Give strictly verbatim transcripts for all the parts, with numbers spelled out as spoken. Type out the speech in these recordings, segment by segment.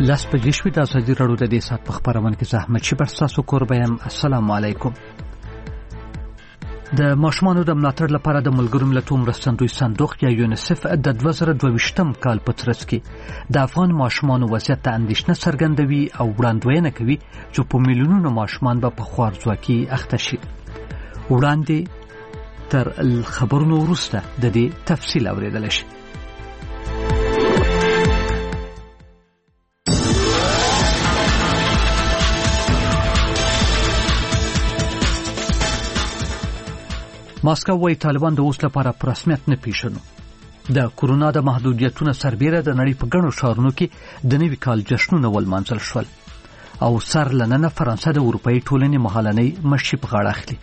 لاس په دې شوي د ازادي راډیو د دې ساعت په خپرونه کې زحمت شي بر تاسو کوربه یم. السلام علیکم. د ماشومانو د ملاتړ لپاره د ملګرو ملتونو مرستندوی صندوق یا یونیسف د دوه زره دوه ویشتم کال په ترڅ کې د افغان ماشومانو وضعیت ته اندېښنه څرګندوي او وړاندوینه کوي چې په میلیونونو ماشومان به په خوارځواکۍ اخته شي. وړاندې تر خبرونو وروسته د دې تفصیل اورېدلی شي. ماسکو وايي طالبان د اوس لپاره پر رسمیت نه پیژنو. د کورونا د محدودیتونو سربیره د نړۍ په ګڼو ښارونو کې د نوي کال جشنونه ولمانځل شول او سر لننه فرانسه د اروپایي ټولنې مهالنۍ مشي په غاړه اخلي.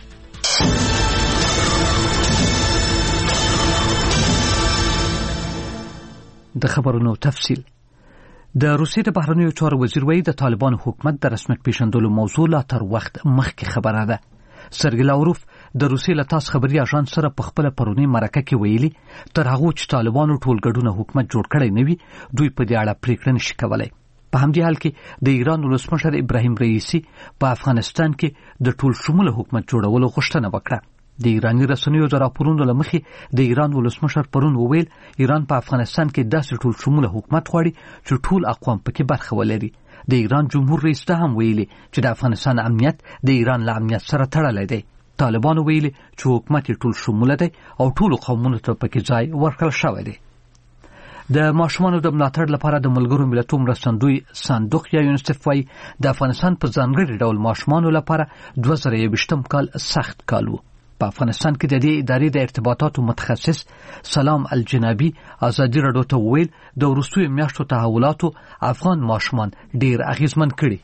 د خبرونو تفصیل. د روسیې د بهرنیو چارو وزیر وايي د طالبانو حکومت د رسمیت پیژندلو موضوع لا تر وخت مخکې خبره ده. سرګی لاوروف د روسیې له تاس خبري اژانس سره په خپل پرونی مرکه کې ویلي تر هغه چې طالبانو ټولګډونه حکومت جوړ کړی نه وي دوی په دې اړه پریکړه نشي کولای. په همدې حال کې د ایران ولسمشر ابراهیم رئیسی په افغانستان کې د ټول شموله حکومت جوړولو غوښتنه وکړه. د ایرانی رسنیو د راپورونو له مخې د ایران ولسمشر پرون وویل ایران په افغانستان کې داسې ټول شموله حکومت غواړي چې ټول اقوام پکې برخه ولري. د ایران جمهور رئیس ته هم ویلي چې د افغانستان امنیت د ایران له امنیت سره تړلی دی. طالبانو ویلي چې حکومت ټول شموله دی او ټول قومونو ته پکې ځای ورکړل شوی دی. د ماشومانو د ملاتړ لپاره د ملګرو ملتونو مرستندوی صندوق یا یونیسف وايي د افغانستان په ځانګړي ډول ماشومانو لپاره دوه زره یوویشتم کال سخت کال و. په افغانستان کې د دې ادارې د ارتباطاتو متخصص سلام الجنابي ازادي راډیو ته ویل د وروستیو میاشتو تحولاتو افغان ماشومان ډیر اغیزمن کړي.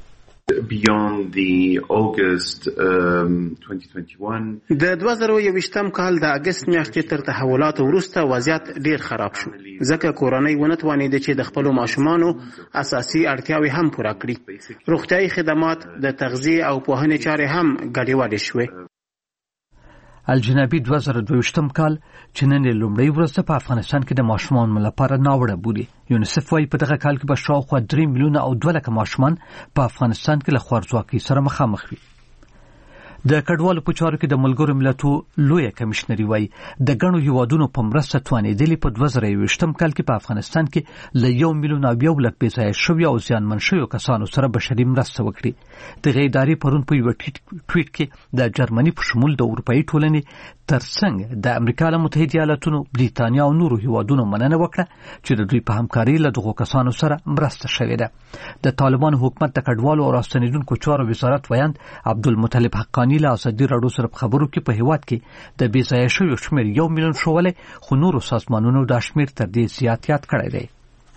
Beyond the August um, twenty twenty-one د دوه زره یوویشتم کال د اگست میاشتې تر تحولاتو وروسته وضعیت ډیر خراب شو ځکه کورنۍ ونه توانېده چې د خپلو ماشومانو اساسي اړتیاوې هم پوره کړي. روغتیايي خدمات د تغذیې او پوهنې چارې هم ګډوډې شوې. الجنابي دوه زره دوه ویشتم کال چې نن لومړی ورځ په افغانستان کې د ماشومانو لپاره ناوړه بولي. یونیسف وايي په دغه کال کې به شاوخوا درې میلیونه او دوه لکه ماشومان په افغانستان کې له خوارځواکۍ سره مخامخ وي. د کډوالو په چارو کې د ملګرو ملتونو لویه کمشنري وايي د ګڼو هیوادونو په مرسته توانېدلې په دوه زره یوویشتم کال کې په افغانستان کې له یو میلیون او یو لک بېځایه شوي او زیانمن شویو کسانو سره بشري مرسته وکړي. دغه ادارې پرون په یوه ټویټ کې د جرمني په شمول د اروپایي ټولنې ترڅنګ د امریکا له متحده ایالاتونو بریتانیا او نورو هیوادونو مننه وکړه چې د دوی په همکارۍ له دغو کسانو سره مرسته شوې ده. د طالبانو حکومت د کډوالو او راستنیدونکو چارو وزارت ویاند عبدالمطلب حقانی له ازادي راډیو سره په خبرو کې په هیواد کې د بېځایه شویو شمېر یو میلیون ښوولی خو نورو سازمانونو دا شمېر تر دې زیات یاد کړی دی.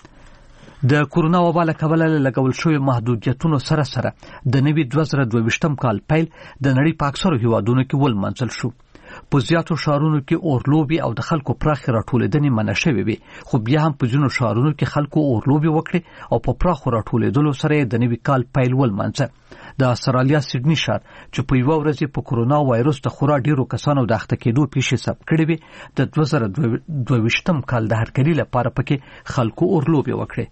د کورونا وبا له کبله له لګول شویو محدودیتونو سره سره د نوي دوه زره دوه ویشتم کال پیل د نړۍ په اکثرو هیوادونو کې ولمانځل شو. په زیاتو ښارونو کې اورلوبې او د خلکو پراخې راټولېدنې منع شوې وې خو بیا هم په ځینو ښارونو کې خلکو اورلوبې وکړې او په پراخو راټولېدلو سره یې د نوي کال پیل ولمانځه. د استرالیا سیډني ښار چې په یوه ورځ په کورونا وایرس د خورا ډیرو کسانو د اخته کېدو پیښې ثبت کړې وې د دوه زره دوه ویشتم کال د هرکلي لپاره پکې خلکو اورلوبې وکړې.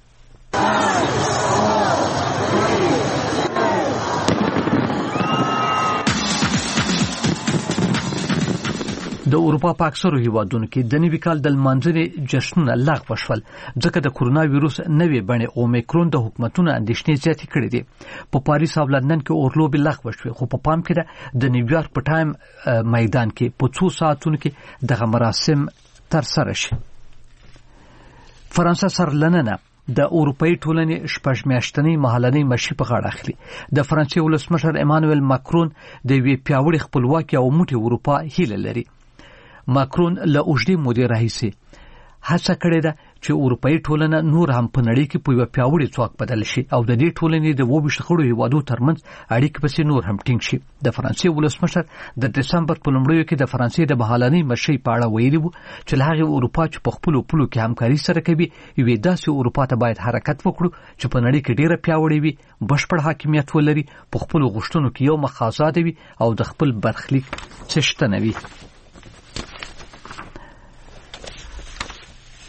د اروپا په اکثرو هیوادونو کې د نوي کال د لمانځنې جشنونه لغوه شول ځکه د کورونا ویروس نوې بڼې اومیکرون د حکومتونو اندېښنې زیاتې کړې دي. په پاریس او لندن کې اورلوبې لغوه شوې خو په پام کې ده د نیویارک په ټایم میدان کې په څو ساعتونو کې دغه مراسم ترسره شي. فرانسه سر لننه د اروپایي ټولنې شپږ میاشتنۍ مهالنۍ مشي په غاړه اخلي. د فرانسې ولسمشر ایمانوئل ماکرون د یوې پیاوړې خپلواکۍ او موټې اروپا هیله لري. ماکرون له اوږدې مودې راهیسې هڅه کړې ده چې اروپایي ټولنه نور هم په نړۍ کې په یوه پیاوړي ځواک بدل شي او د دې ټولنې د اووه ویشت غړو هیوادو ترمنځ اړیکې پسې نور هم ټینګ شي. د فرانسې ولسمشر د دسمبر په لومړیو کې د فرانسې د مهالنۍ مشۍ په اړه ویلي وو چې له هغې اروپا چې په خپلو پولو کې همکاري سره کوي یوې داسې اروپا ته باید حرکت وکړو چې په نړۍ کې ډیره پیاوړې وي، بشپړ حاکمیت ولري، په خپلو غوښتنو کې یو مخ آزاده وي او د خپل برخلیک څښتنه وي.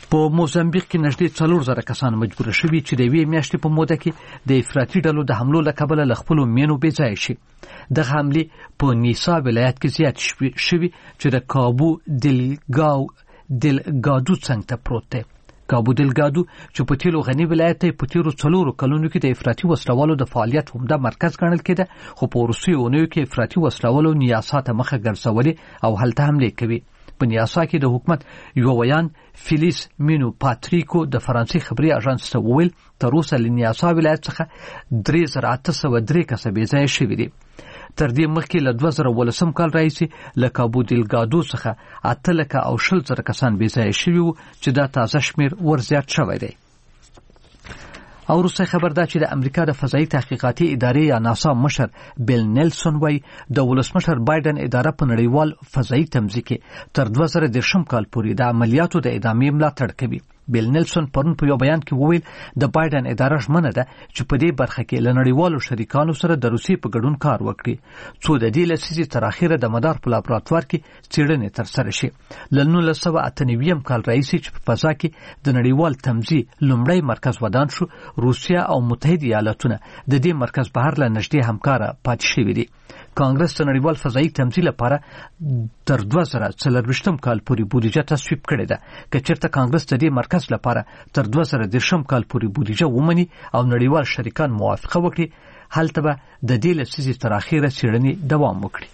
په موزمبیق کې نږدې څلور زره کسان مجبور شوي چې د یوې میاشتې په موده کې د افراطي ډلو د حملو له کبله له خپلو مینو بې ځایه شي. دغه حملې په نیسا ولایت کې زیات شوي چې د کابو دلګاو دلګادو څنګ ته پروت دی. کابو دلګادو چې په تیلو غني ولایت دی په تیرو څلورو کلونو کې د افراطي وسلوالو د فعالیت عمده مرکز ګڼل کېده، خو په وروستیو اونیو کې افراطي وسلوالو نیاسا ته مخه ګرځولې او هلته حملې کوي. په نیاسا کې د حکومت یو ویان فیلیس مینو پاتریکو د فرانسې خبري اژانس ته وویل تر اوسه له نیاسا ولایت څخه درې زره اته سوه درې کسه بې ځایه شوي دي. تر دې مخکې له دوه زره ولسم کال راهیسې له کابو دلګادو څخه اته لکه او شل زره کسان بې ځایه شوي وو چې دا تازه شمېر ورزیات شوی دی. او وروستی خبر دا چې د امریکا د فضایي تحقیقاتي ادارې یا ناسا مشر بیل نیلسون وایي د ولسمشر بایدن اداره په نړیوال فضایي تمځي کې تر دوه زره دېرشم کال پورې د عملیاتو د ادامې ملاتړ کوي. بیل نیلسون پرون په یو بیان کې وویل د بایدن اداره ژمنه ده چې په دې برخه کې له نړیوالو شریکانو سره د روسیې په ګډون کار وکړي څو د دې لسیزې تر اخره د مدار په لابراتوار کې څېړنې ترسره شي. له نولس سوه اته نوي کال راهیسې چې په فضا کې د نړیوال تمځي لومړی مرکز ودان شو، روسیه او متحده ایالاتونه د دې مرکز بهر له نږدې همکاره پاتې شوي دي. کانګرس د نړیوال فضایي تمځي لپاره تر دوه زره څلرویشتم کال پورې بودیجه تصویب کړې ده. که چېرته کانګرس د دې مرکز لپاره تر دوه زره دېرشم کال پورې بودیجه ومني او نړیوال شریکان موافقه وکړي، هلته به د دې لسیزې تر اخره څېړنې دوام وکړي.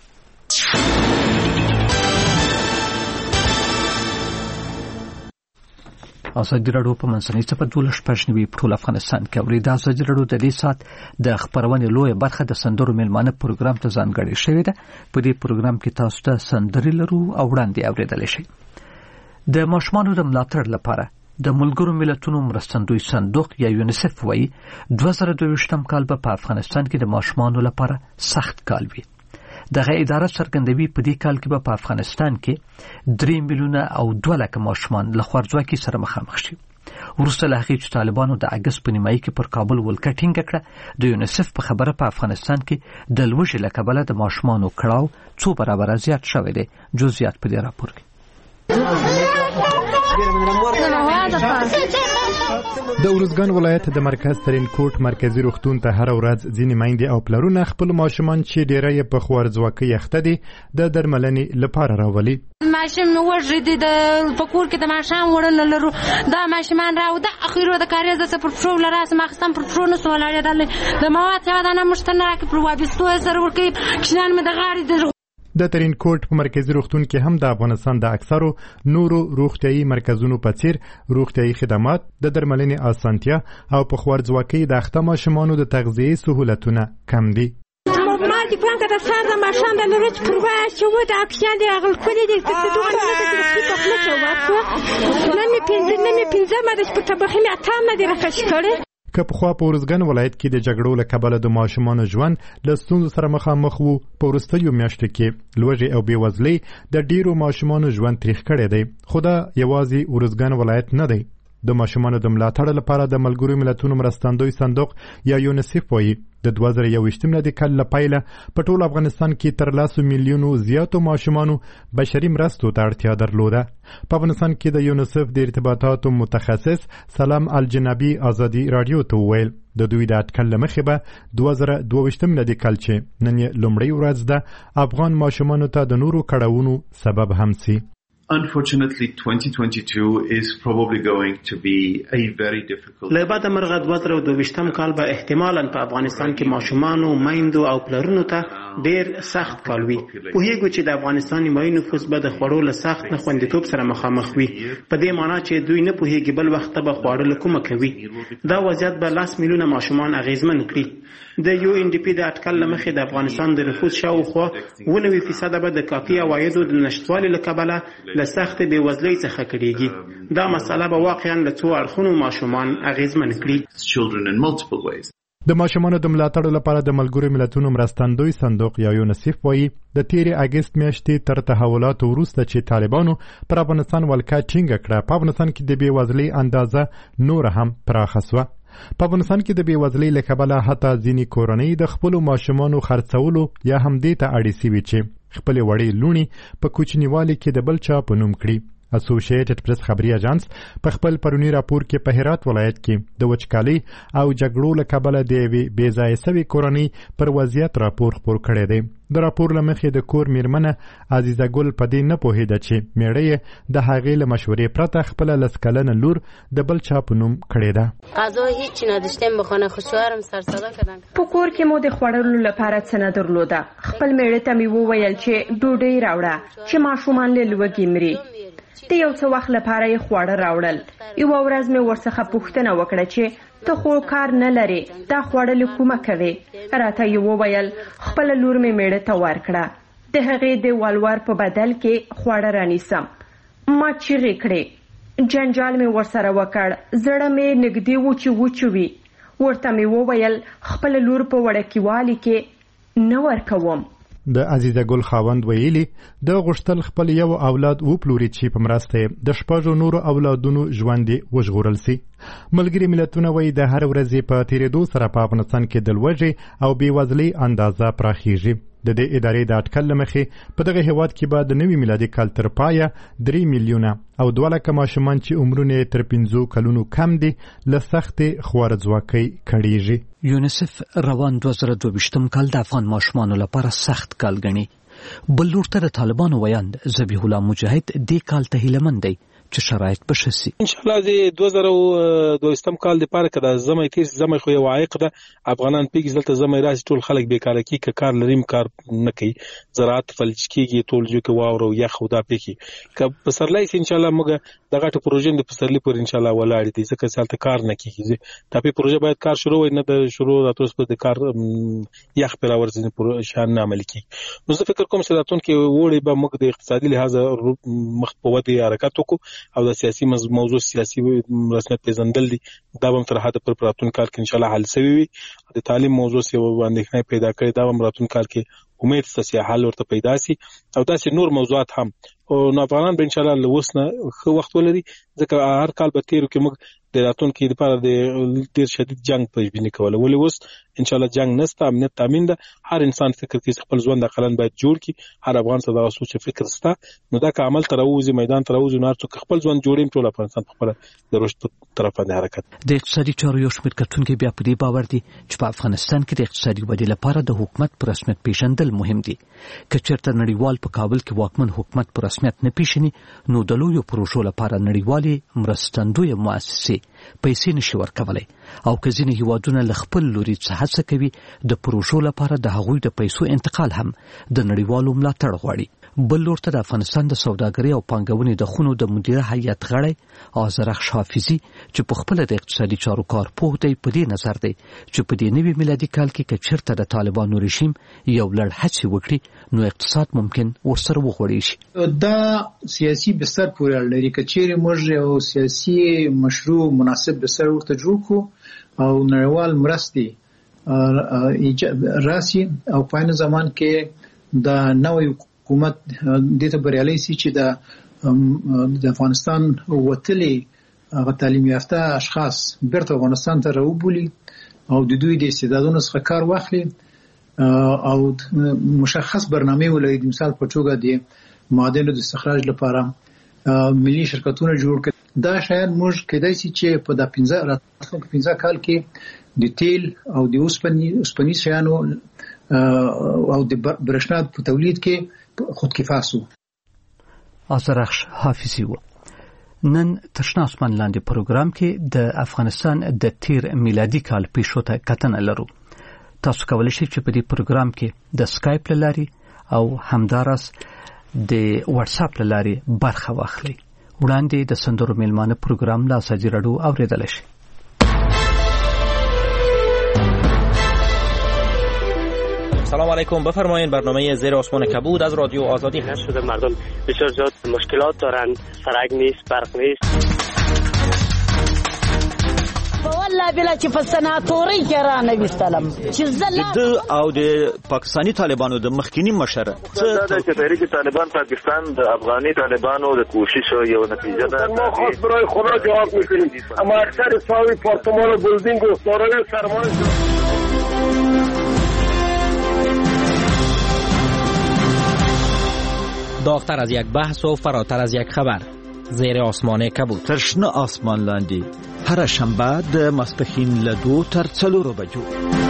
ازادي راډیو په منځنۍ صفحه دولس شپږ نوي په ټول افغانستان کې اوري. دا ازادي راډیو د دې سات د خبرونې لویه برخه د سندرو میلمانه پروګرام ته ځانګړې شوې ده. په دې پروګرام کې تاسو ته سندرې لرو او وړاندې اورېدلی شئ. د ماشومانو د ملاتړ لپاره د ملګرو ملتونو مرستندوی صندوق یا یونیسف وایي دوه زره دوه ویشتم کال به په افغانستان کې د ماشومانو لپاره سخت کال وي. دغه اداره څرګندوي په دې کال کې به په افغانستان کې درې میلیونه او دوه لکه ماشومان له خوارځواکۍ سره مخامخ شي. وروسته له هغې چې طالبانو د اګست په نیمایي کې پر کابل ولکه ټینګه کړه، د یونیسف په خبره په افغانستان کې د لوږې له کبله د ماشومانو کړاو څو برابره زیات شوی دی. جزئیات په دې راپور کې. د ارزګان ولایت د مرکز ترین کوټ مرکزی روغتون ته هر ورځ ځینې میندې او پلرونه خپل ماشومان چې ډیره یې په خوارځواکۍ اخته دي د درملنې لپاره راولي. ماشوم وژې دي د پکور کې د ماشوم وړل لرو دا ماشومان راو د اخیرو د کاریز د پر پرو لراس ماخستان پر پرو نو سوالاره د مواد یاد نه مشتنه راکې پر وابستو سره ورکی کښنان مې د غاړي د د ترین کوټ په مرکزی روغتون کې هم د افغانستان د اکثرو نورو روغتیايي مرکزونو په څیر روغتیايي خدمات، د درملنې اسانتیا او په خوارځواکۍ د اخته ماشومانو د تغذیې سهولتونه کم دي. ما دي پلان کړه سره د ماشوم د لوري پر وای چې و د اکسیان دی غل کړی دي چې دوه نه د سپیکر نه چواتو نن می پنځه نه می پنځه ما د په تبخې می اته نه دی راکښ کړی. که په خوا په ارزګان ولایت کې د جګړو له کبله د ماشومانو ژوند له ستونزو سره مخامخ وو، په وروستیو میاشتو کې لوږې او بېوزلۍ د ډیرو ماشومانو ژوند تریخ کړی دی. خو دا یوازې ارزګان ولایت نه دی. د ماشومانو د ملاتړ لپاره د ملګرو ملتونو مرستندوی صندوق یا یونیسف وایي د دوه زره یوویشتم میلادي کال له پیله په ټول افغانستان کې تر لسو میلیونو زیاتو ماشومانو بشري مرستو ته اړتیا درلوده. په افغانستان کې د یونیسف د ارتباطاتو متخصص سلام الجنبي ازادي راډیو ته وویل د دوی د اټکل له مخې به دوه زره دوه ویشتم میلادي کال چې نن یې لومړۍ ورځ ده افغان ماشومانو ته د نورو کړاوونو سبب هم سي. Unfortunately, twenty twenty-two is probably going to be a very difficult. له بعد مرغه دوه زره دوه ویشتم کال به احتمالاً په افغانستان کې ماشومانو، میندو او پلرونو ته ډیر سخت کال وي. پوهیږو چې د افغانستان نیمایي نفوس به د خوړو له سخت نه خوندیتوب سره مخامخ وي. په دې معنی چې دوی نه پوهیږي بل وخت به خواړه له کومه کوي. دا وضعیت به لاس میلیونه ماشومان اغیزمن کړي. د یو ان ډي پی د اټکل له مخې د افغانستان د نفوس شاوخوا اوه نوي فیصده به د کافي عوایدو د نشتوالي له کبله له سخت بېوزلۍ څخه کړيږي. دا مسله به واقعا له څو اړخونو ماشومان اغیزمن کړي. د ماشومانو د ملاتړ لپاره د ملګرو ملتونو مرستندوی صندوق یا یونیسف وایي د تیرې اګست میاشتې تر تحولاتو وروسته چې طالبانو پر افغانستان ولکه ټینګه کړه، په افغانستان کې د بېوزلۍ اندازه نور هم پراخه سوه. په افغانستان کې د بېوزلۍ له کبله حتی ځینې کورنۍ د خپلو ماشومانو خرڅولو یا هم دې ته اړې سوي چې خپلې وړې لوڼې په کوچنیوالي کې د بل چا په نوم کړي. اسوسییټډ پریس خبري اژانس په خپل پرونی راپور کې په هرات ولایت کې د وچکالي او جګړو له کبله د یوې بې ځایه سوي کورنۍ پر وضعیت راپور خپور کړی دی. د راپور له مخې د کور میرمنه عزیزه ګل په دې نه پوهېده چې میړه یې د هغې له مشورې پرته خپله لس کلنه لور د بل چا په نوم کړې ده. غذا هیچ نداشتیم بخونه خو شوهرم سرساده کردن. په کور کې مو د خوړلو لپاره څه نه درلوده. خپل میړه ته مې وویل چې ډوډۍ راوړه چې ماشومان له لوږې مري. د یو څه وخت لپاره یې خواړه راوړل. یوه ورځ مې ورڅخه پوښتنه وکړه چې ته خو کار نه لرې، دا خواړه له کومه کوې؟ راته یې وویل خپله لور مې میړه ته ورکړه، د هغې د ولور په بدل کې خواړه رانیسم. ما چیغې کړې، جنجال مې ورسره وکړ، زړه مې نږدې و چې وچوي. ورته مې وویل خپله لور په وړکیوالي کې نه ورکوم. د عزیزه ګل خاوند ویلي د غوښتل خپل یو اولاد وپلوري چې په مرسته د شپږو نورو اولادونو ژوند وژغورل سي. ملګري ملتونه وایي د هر ورځې په تیریدو سره په افغانستان کې د لوږې او بېوزلۍ اندازه پراخیږي. د دې ادارې د اټکل له مخې په دغه هیواد کې به د نوي میلادي کال تر پایه درې میلیونه او دوه لکه ماشومان چې عمرونه یې تر پنځو کلونو کم دي له سختې خوارځواکۍ کړېږي. یونیسف روان دوه زره دوه ویشتم کال د افغان ماشومانو لپاره سخت کال ګڼي. بل لور ته د طالبانو ویاند ذبیح الله مجاهد دې کال ته هیلهمند دی چې شرایط بشه سي. ان شاء الله د دوه زره دوه ویشتم کال لپاره کدا زمای تیر زمای خو یو عایق ده. افغانان پیګ زلته زمای راځي ټول خلک بیکاره کی ک کار لریم کار نه کوي، زراعت فلج کیږي، ټول جو کې واورو یا خدا پکې ک په سرلای ان شاء الله موږ دغه ټ پروژې د پسرلی پر ان شاء الله ولاړ دي ځکه چې کار نه کیږي. دا په پروژه باید کار شروع وي، نه د شروع راتوس په د کار یخ پر اورځنی پروژه نه عمل کی. نو زه فکر کوم چې راتون کې وړي به موږ د اقتصادي لحاظ مخ په ودی حرکت وکړو او د سیاسي موضوع سیاسي رسمیت پیژندل دي دا هم تر حد پر پراتون کال کې ان شاء الله حل شوی وي. د تعلیم موضوع سی باندې پیدا کړی دا هم راتون کال کې امید ستاسو حل ورته پیدا سي او داسې نور موضوعات هم او افغانان به ان شاء الله لوسنه خو وخت ولري ځکه هر کال به تیرو کې موږ د راتون کې لپاره د ډیر شدید جنگ پیژبینی کوله ولې اوس ان شاء الله جنگ نسته، امنیت تامین ده. هر انسان فکر کوي خپل ژوند د قلن باید جوړ کی، هر افغان څه دا سوچ فکر ستا نو دا که عمل تر اوزي میدان تر اوزي نار څو خپل ژوند جوړیم ټول افغانستان په خپل د رشد طرف باندې حرکت. د اقتصادي چارو یو شمېر کتونکي بیا په دې باور دي چې په افغانستان کې د اقتصادي ودې لپاره د حکومت پر رسمیت پیژندل مهم دي. که چېرته نړیوال په کابل کې واکمن حکومت پر رسمیت نه پیژني نو د لویو پروژو لپاره نړیوالې مرستندویه مؤسسې پیسې نشي ورکولی او که ځینې هیوادونه له خپل لوري څخه هڅه کوي د پروژو لپاره د هغوی د پیسو انتقال هم د نړیوالو ملاتړ غواړي. بل لور ته د افغانستان د سوداګرۍ او پانګونې د خونو د مدیره هیئت غړی آذرخش حافظي چې په خپله د اقتصادي چارو کارپوه دی په دې نظر دی چې په دې نوي میلادي کال کې که چېرته د طالبانو رژیم یو لړ هڅې وکړي نو اقتصاد ممکن ورسره وغوړېږي شي. دا سیاسي بستر پورې اړه لري. که چیرې موږ یو سیاسي مشروع مناسب بستر ورته جوړ کړو او نړیوال مرستې راسي او په عین زمان کې د نوې حکومت دې ته بریالي سي چې د د افغانستان وتلي هغه تعلیم یافته اشخاص بیرته افغانستان ته راوبولي او د دوی د استعدادونو څخه کار واخلي او مشخص برنامه ولري. د مثال په توګه د معادنو د استخراج لپاره ملي شرکتونه جوړ کړي. دا شاید موږ کېدای شي چې په د پنځه راتلونکي پنځه کال کې د تیل او د اوسپنې شیانو او د برېښنا په تولید کې خودکفا سو. آذرخش حافظي و. نن تشنا اسمان لاندې پروګرام کې د افغانستان د تیر میلادي کال پیښو ته کتنه لرو. تاسو کولی شئ چې په دې پروګرام کې د سکایپ له لارې او همداراز د واتس اپ له لارې برخه واخلئ. وړاندې د سندرو میلمانه پروګرام لا ازادي راډیو اوریدلی شئ. سلام علیکم، بفرمایید. برنامه زیر آسمان کبود از رادیو آزادی هست. شده مردم بسیار زیاد مشکلات دارن، سرک نیست، برق نیست. والله بلا چې په سناتوري کې را نه وستلم چې زلا د او د پاکستانی طالبانو د مخکینی مشره څه د تحریک طالبان پاکستان د افغاني طالبانو د کوشش یو نتیجه ده. ما خاص برای خدا جواب میکنیم. اما اکثر ساوی پارتمان و بلدینگ و دارای سرمایه داغتر از یک بحث و فراتر از یک خبر. زیر آسمان کبود. تر شنه آسمان لاندې هر شنبه د ماسپښین له دوو تر څلورو بجو.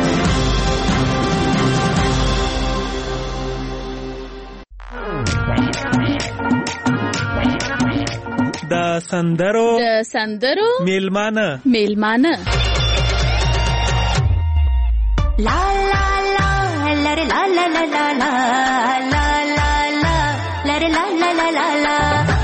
د سندرو د سندرو میلمانه میلمانه لا لا لا لا لا لا لا لا لا لا لا لا لا لا لا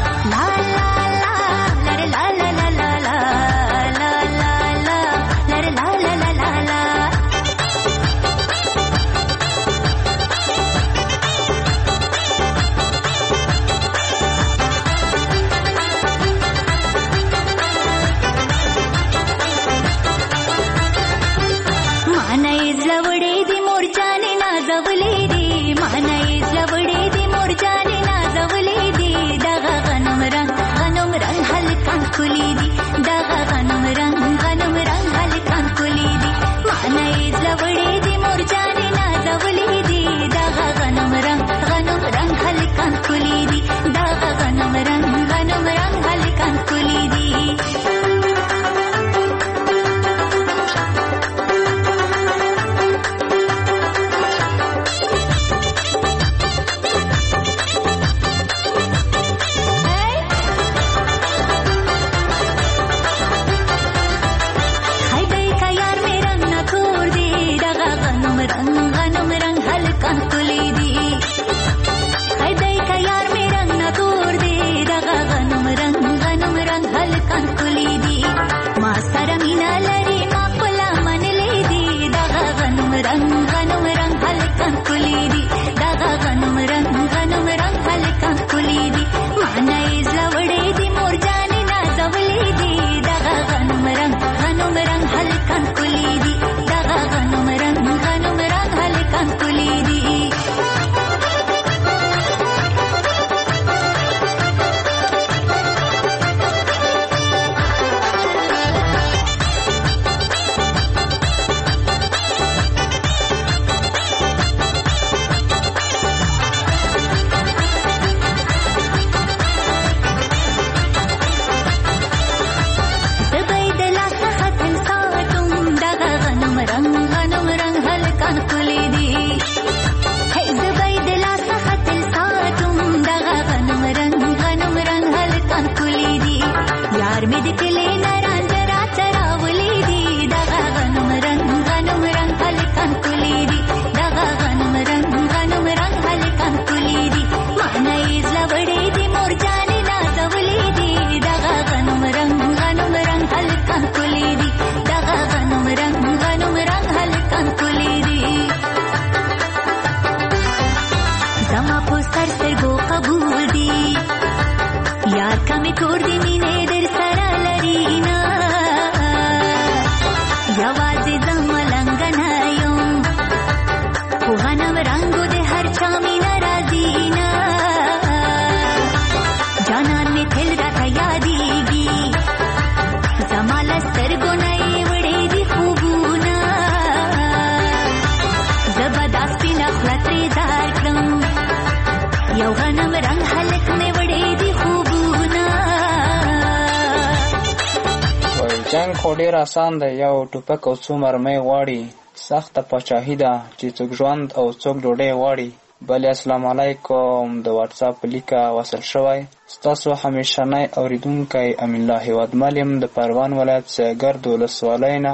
جنگ خو ډیر آسان دی، یو ټوپک او څو مرمۍ غواړي، سخته پاچاهي ده چې څوک ژوند او څوک ډوډۍ غواړي. بلې السلام علیکم، د واتس اپ لیکه وصل شوی. ستاسو همیشنی اوریدونکی امین الله هیوادمل یم د پروان ولایت سیګرد ولسوالۍ نه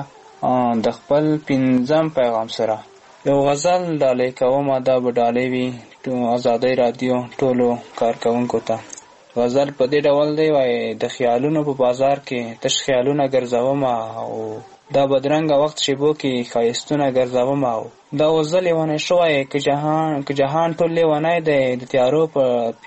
د خپل پنځم پیغام سره یو غزل ډالۍ کوم. دا به ډالۍ وي آزادۍ رادیو ټولو کارکوونکو ته. غزل په دې ډول دی وای: د خیالونو په بازار کې تش خیالونه ګرځوم او دا بدرنګه وخت شیبو کې خایستونه ګرځوم او دا غزل ونه شوی که جهان که جهان ټول لیونای دی د تیارو په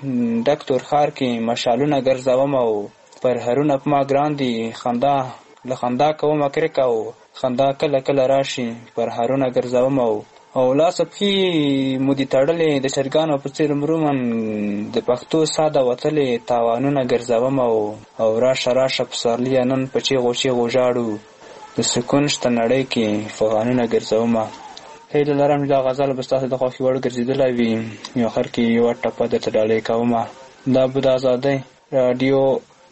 ډک تورخار کې مشالونه ګرځوم او پر هرونه په ما ګران دي خندا له خندا کوم کرکا او خندا کله کله راشي پر هرونه ګرځوم او او لاس په مودي تړلې د چرګانو په څیر مرومن د پښتو ساده وتلې تاوانونه ګرځوم او او راشه راشه په سارلی نن په چی غوچی غوژاړو د سکون شته نړۍ کې فغانونه ګرځوم. هیله لرم دا غزل به تاسو د خوښي وړ ګرځیدلای وي. یو اخر کې یو ټپه درته ډالۍ کوم. دا به د آزادۍ رادیو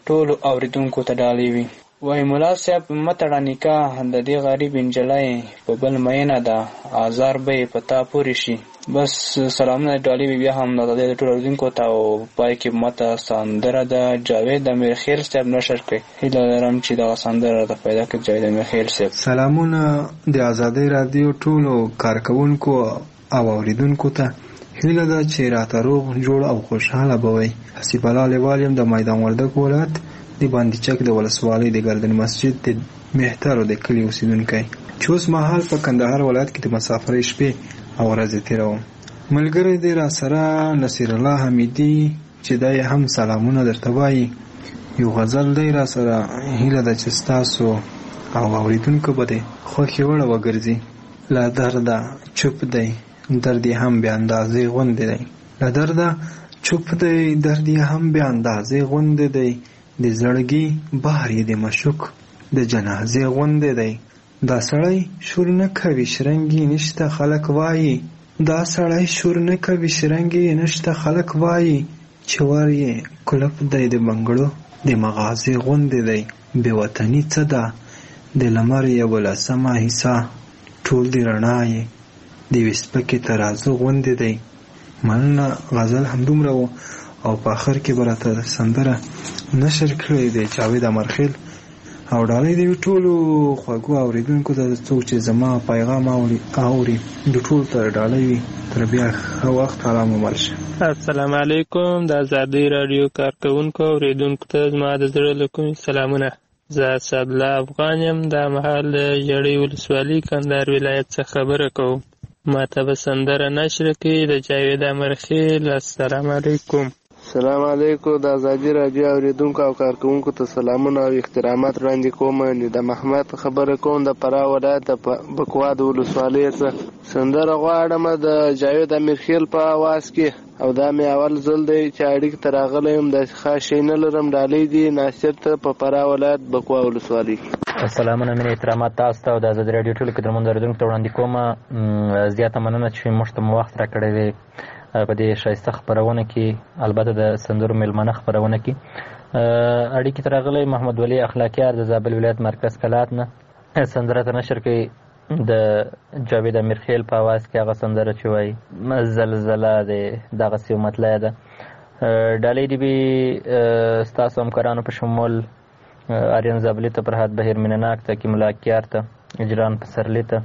ټولو اوریدونکو ته ډالۍ وي. وای مولا صاحب متړه نکاح د دې غریب انجلۍ په بل مینه ده، آزار به یې په تا پورې شي. بس سلامونه ډالۍ وي بیا هم د دې ټولو اوریدونکو ته. او پای کې ماته سندره د جاوید امیرخیل صاحب نشر کړي. هیله لرم چې دغه سندره د پیدا کړي جاوید امیرخیل صاحب. سلامونه د آزادۍ رادیو ټولو کارکونکو او اوریدونکو ته. هیله ده چې راته روغ جوړ او خوشحاله به وئ. حسیب الله لیوال یم د میدان وردګ ولایت د باندې چک د ولسوالۍ د ګردن مسجد د مهترو د کلي اوسیدونکی چې اوس مهال په کندهار ولایت کې د مسافرۍ شپې او ورځې تېروم. ملګری دی را سره نصیر الله حمیدي چې دی هم سلامونه درته وایي. یو غزل دی را سره. هیله ده چې ستاسو او اوریدونکو به د خوښې وړه وګرځي. له درده چوپ دی درد هم بې اندازې غوندې دی. له درده چوپ دی درد هم بې اندازې غوندې دی. د زړګي بار یې د مشوک د جنازې غوندې دی. دا سړی شور نه کوي شرنګي نشته خلک وایي. دا سړی شور نه کوي شرنګي نشته خلک وایي. چې ور یې کلپ دی د بنګړو د مغازې غوندې دی. بې وطني څه ده د لمر یوه لسمه حصه ټول د رڼا یې د یوې سپکې ترازو غوندې دی. مننه. غزل همدومره و او په آخر کې به راته سندره نشر کړی دی جاوید امرخیل او ډالۍ دی ټولو خوږو اوریدونکو ته. څوک چې زما پیغام اوري اوري د ټولو ته ډالۍ وي. تر بیا ښه وخت حرام عمل شه. السلام علیکم د آزادۍ راډیو کارکونکو اوریدونکو ته زما د زړه له کومې سلامونه. زه اسدالله افغان یم. دا مهال د ژړۍ ولسوالۍ کندهار ولایت څخه خبره کوم. ما ته به سندره نشر کړي د جاوید امرخیل. السلام علیکم. السلام علیکم. د آزادۍ راډیو اوریدونکو او کارکونکو ته سلامونه او احترامات وړاندې کوم. د محمد خبره کوم د فراه ولایت د بکوا د ولسوالۍ څخه. سندره غواړم د جاوید امیرخیل په اواز کې او دا مې اول ځل دی چې اړیکې ته راغلی یم. داسې خاص شی نه لرم. ډالۍ دي ناصر ته په فراه ولایت بکوا ولسوالۍ. سلامونه مینه احترامات تاسو ته او د آزادۍ راډیو ټولو قدرمنو اوریدونکو ته وړاندې کوم. زیاته مننه چې موږ ته مو وخت راکړی دی په دې ښایسته خپرونه کې، البته د سندرو میلمانه خپرونه کې. اړیکې ته راغلی محمد ولی اخلاقیار د زابل ولایت مرکز کلات نه. سندره ته نشر کوي د جاوید امیرخیل په اواز کې. هغه سندره چې وایي زلزله د دغسې یو مطلع ده. ډالۍ دې وي ستاسو همکارانو په شمول آریان زابلي ته، فرهاد بهیر مینناک ته، کیم ملاکیار ته، اجران پسرلي ته،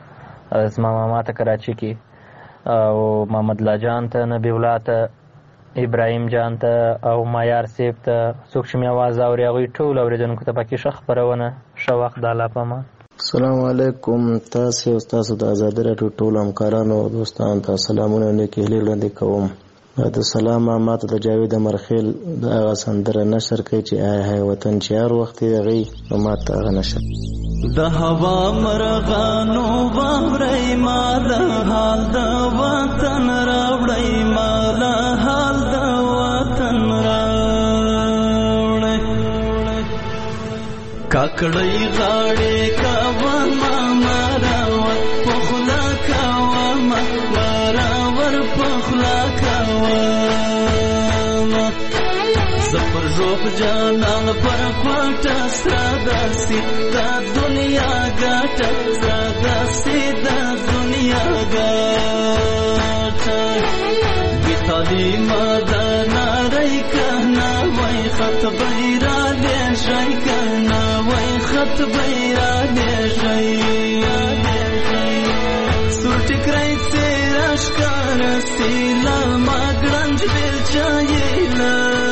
زما ماما ته کراچي کې، او محمد الله جان ته، نبی الله ته، ابراهیم جان ته او مایار سیب ته. څوک چې مې اواز اوري هغوی ټول اوریدونکو ته پکې ښه خپرونه ښه وخت. د الله په امان. السلام علیکم. تاسې او ستاسو د آزادۍ راډیو ټولو همکارانو او دوستانو ته سلامونه نیکې هیلې وړاندې کوم. د سلام ماته د جاوید امرخیل د هغه سندره نشر کوي چې آی های وطن چې هر وخت یې هغې نو ماته هغه نشر. د هوا مرغانو واورئ مال حال د وطن راوړئ، مال حال د وطن راوړئ. کاکړۍ غاړې کوه ماما راور پخلا کوه ماما راور پخلا کوه. زپر روح جانان پر کوټه ساداسي دا دنیا ګټه ساداسي دا دنیا ګټه. بیتالی مدانا رای کهنا وای خط بیرا لیشای کهنا وای خط بیرا لیشای. سور ټکرای تیرا شکار سیلا ماګرنج بیل چایلا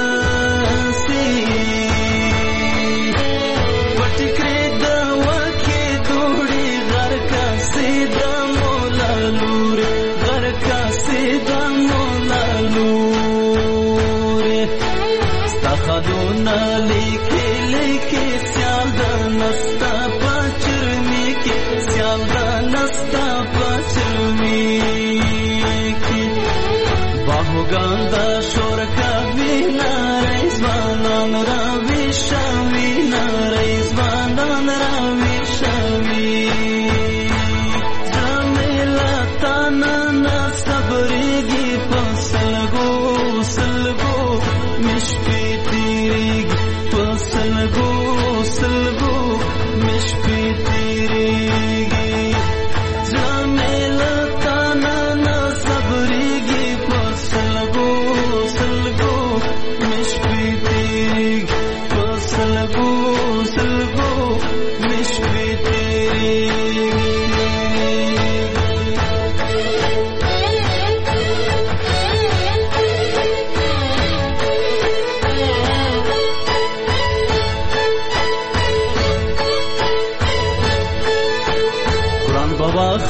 خدونا لیکي لیکي سیال د نستا پچرمی کې سیال د نستا پچرمی کې باهوګان د شور کوي نارې ځوانان راوي شوي نارې ځوانان راوي شوي. جمیلا تانا نه صبرېږي په سلګو سلګو مشکې په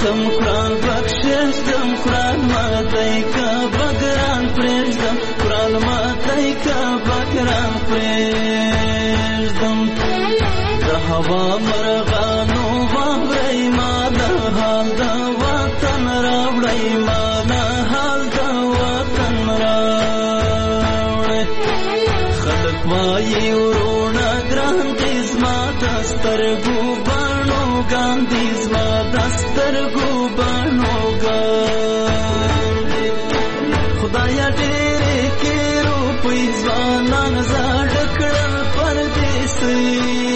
بخشم قرآن بخششتم قرآن ماتی که بگران پریشتم قرآن ماتی که بگران پریشتم ده هوا مرغانو واورئ ما ده حال د وطن راوړئ ما ده حال د وطن راوړئ خلک وایي ورونه ګران دي زما د سترګو بڼو ګان دي زما د سترګو بڼو ګان دي خدایا ډېرې کې روپۍ ځوانان زاړه کړل پردیسۍ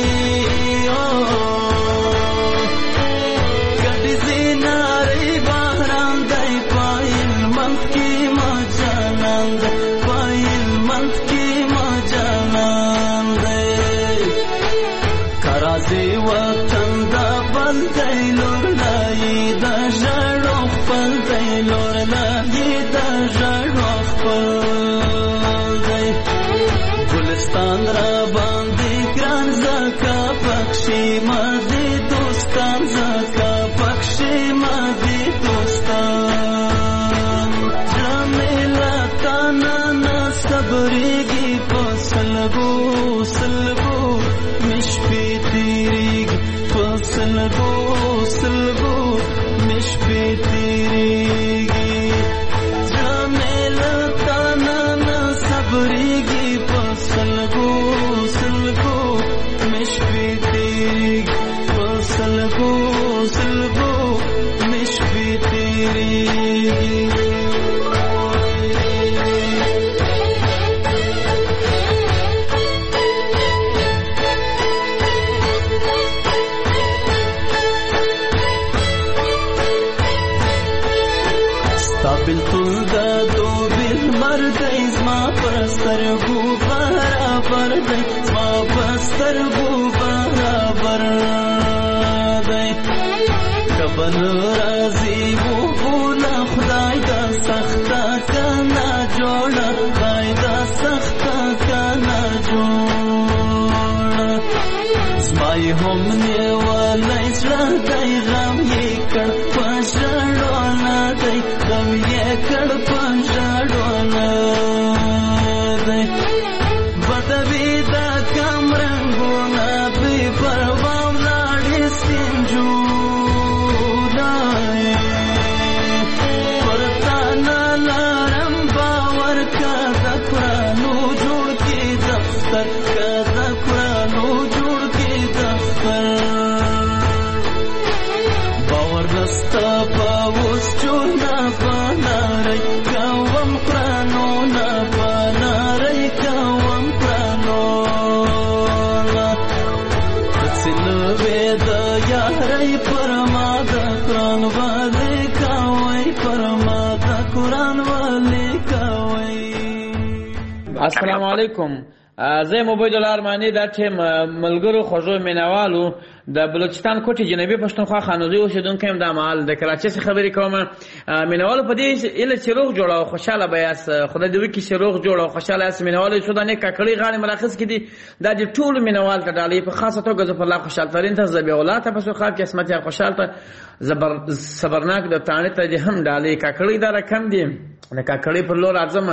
السلام علیکم. زه مبید الله ارمانی د ټیم ملګرو خوږو مینوالو د بلوچستان کوټې جنوبي پښتونخوا خانوزي اوسیدونکو یم. د مال د کراچۍ څخه خبرې کوم. مینوالو په دې اله چې روغ جوړ او خوشاله بیاس خدای دې وکړي چې روغ جوړ او خوشاله یاست. مینوالو څو دانې ککړې غاړې ملخص کړي دا د ټول مینوال ته ډالۍ په خاصه توګه زه په الله خوشاله ترین ته زبې اولاد ته په سوخاب کې اسمت یا خوشاله ته زبر صبرناک د تانه ته هم ډالۍ ککړې دا رقم دي د ککړې پر لور اعظم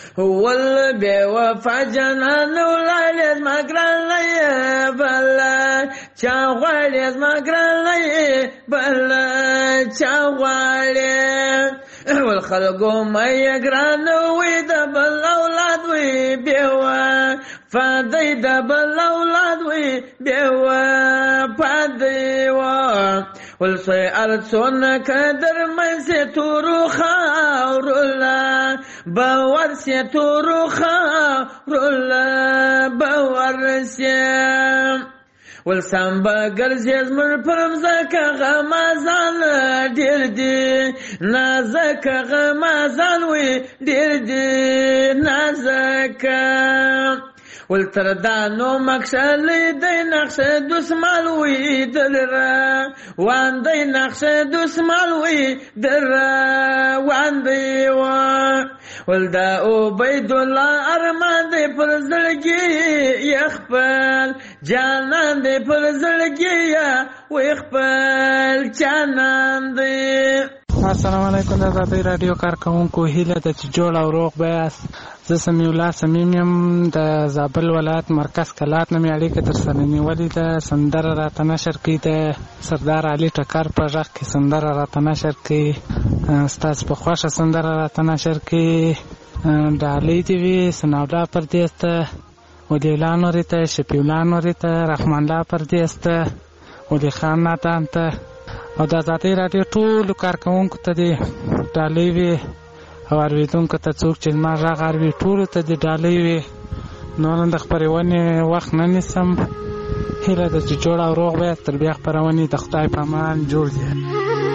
ول بے وفا جنان ولایت مگران لئے بلا چاغوالیت مگران لئے بلا چاغوالیت والخلقو مئی گران وی دبل اولاد وی بیوا فادی دبل اولاد وی بیوا پادیوا والسیارت سونک در من سے تورو خاورلا باور سے تورو خاورلا باور سے والسام بگر زیزمر پرم زکا غمازان دیر دی نازکا غمازان وی دیر دی نازکا والتردانو مکشلی دی نقش دسمالوی دل را وان دی نقش دسمالوی دل را وان دی وان والدا عبید الله ارمان دی پر زړګي یخپل جانان دی پر زړګي وې خپل چانان دی. السلام علیکم د آزادۍ راډیو کارکوونکو هیله ده چې جوړ او روغ به یاست. زه سمیع الله صمیم یم د زابل ولایت مرکز کلات نه مې اړیکه درسره نیولې ده. سندره راته نشر کوي د سردار علي ټکر په غږ کې سندره راته نشر کوي. ستاسو په خوښه سندره راته نشر کوي. ډالۍ دې وي ثناءالله پردیس ته، ولی الله نوري ته، شفیع الله نوري ته، رحمان الله پردیس ته، ولی خان ناتان ته او د آزادۍ راډیو ټولو کارکوونکو ته دې ډالۍ وي او اورېدونکو ته څوک چې زما غږ اوري ټولو ته دې ډالۍ وي. نور د خپرونې وخت نه نیسم. هیله ده چې جوړ او روغ به تر بیا خپرونې د خدای په امان جوړ دي.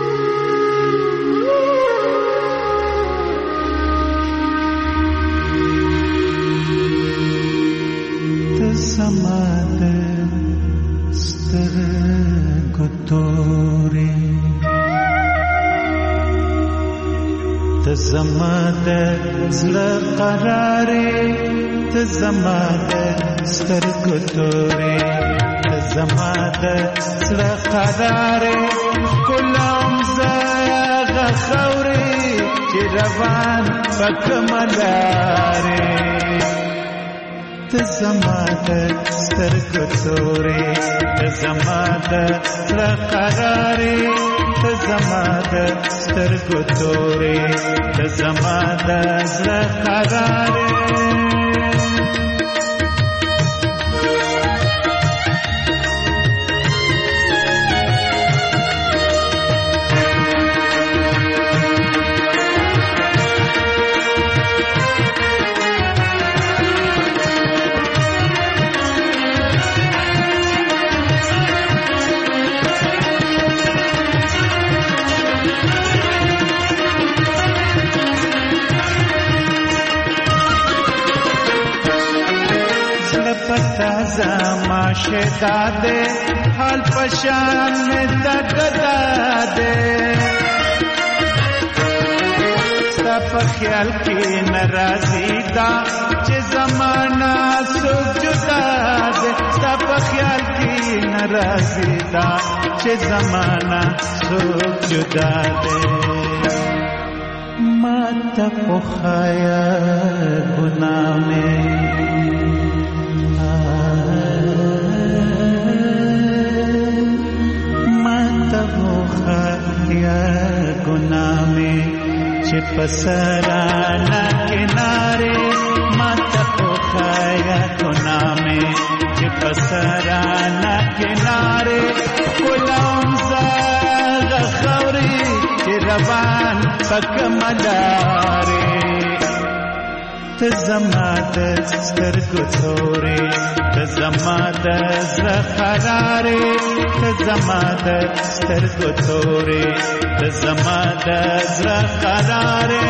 समाद سترګو تورې ته زما د زړه قرارې ته زما د سترګو تورې ته زما د زړه قرارې ښکلم زه هغه خاورې چې روان په کومه لارې ته زما د سترګو تورې ته زما د زړه قرارې ته زما د سترګو تورې ته زما د زړه قرارې زما شدا دے حال پشان میں دگدا دے ستا په خیال کې ناراضي دا چې زمانہ سوک جدا دے ستا په خیال کې ناراضي دا چې زمانہ سوک جدا دے ما ته په خیال ګناه میں गुनाह में चिपसराना किनारे माता को खाया गुनाह में चिपसराना किनारे गुलाम ज़ाग खौरी रवान पक मदारे ته زما د سترګو تورې ته زما د زړه قرارې ته زما د سترګو تورې ته زما د زړه قرارې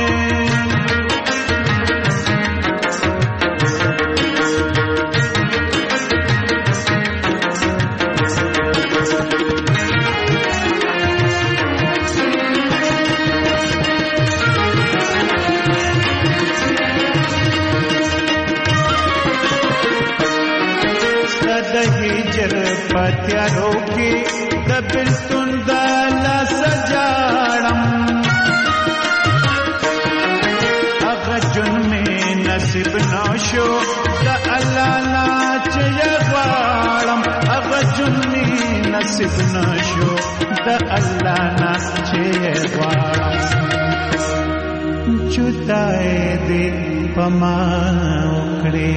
پتیارو کی د بلتون د لاس جاړم هغه جون می نصیب نشو د الله لا چې غواړم هغه جون می نصیب نشو د الله لا چې غواړم چوتای دې پما وکړې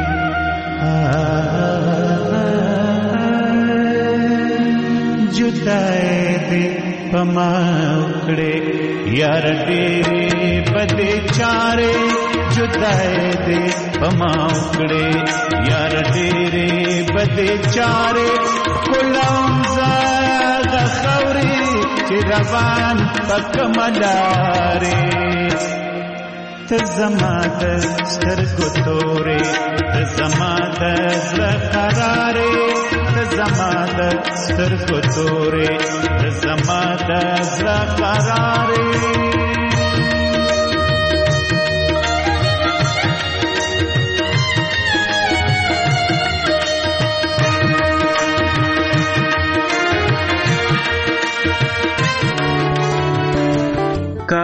جدای دې پما وکړې یار ډېرې بدې چارې جدای دې پما وکړې یار ډېرې بدې چارې غلام زاغ خوري چې روان پک ملارې ته زما د سترګو تورې ته زما د زړه قرارې ته زما د سترګو تورې ته زما د زړه قرارې